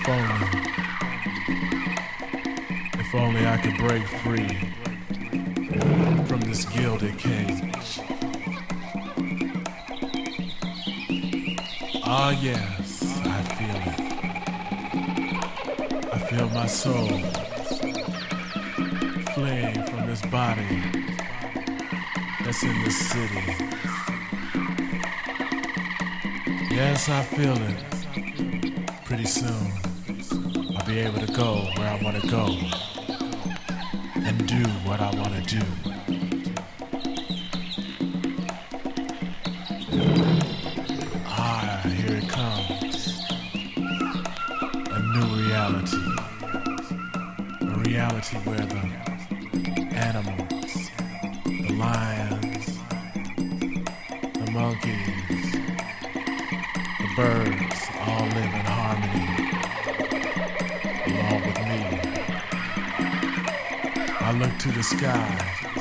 If only I could break free from this gilded cage. Ah yes, I feel it. I feel my soul fleeing from this body that's in this city. Yes, I feel it. Pretty soon, I'll be able to go where I want to go and do what I want to do. Ah, here it comes. A new reality. A reality where the animals, the lions, the monkeys, the birds all live in harmony along with me. I look to the sky